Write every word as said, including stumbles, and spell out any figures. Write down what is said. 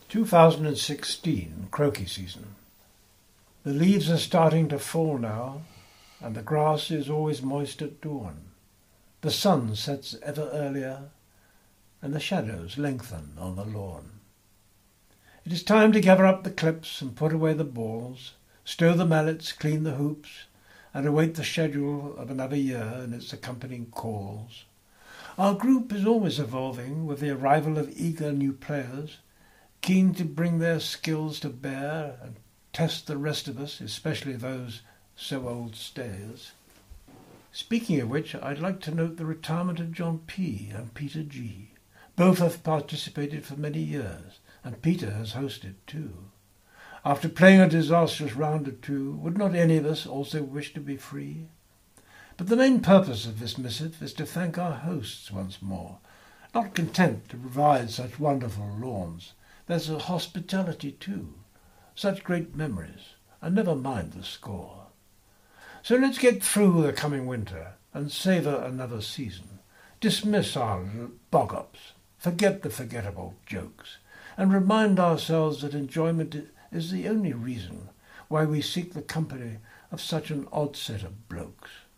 two thousand sixteen, croquet season. The leaves are starting to fall now, and the grass is always moist at dawn. The sun sets ever earlier, and the shadows lengthen on the lawn. It is time to gather up the clips and put away the balls, stow the mallets, clean the hoops, and await the schedule of another year and its accompanying calls. Our group is always evolving with the arrival of eager new players, keen to bring their skills to bear and test the rest of us, especially those so old stayers. Speaking of which, I'd like to note the retirement of John P. and Peter G. Both have participated for many years, and Peter has hosted too. After playing a disastrous round or two, would not any of us also wish to be free? But the main purpose of this missive is to thank our hosts once more. Not content to provide such wonderful lawns, there's a hospitality too, such great memories, and never mind the score. So let's get through the coming winter and savour another season. Dismiss our bog-ups, forget the forgettable jokes, and remind ourselves that enjoyment is the only reason why we seek the company of such an odd set of blokes.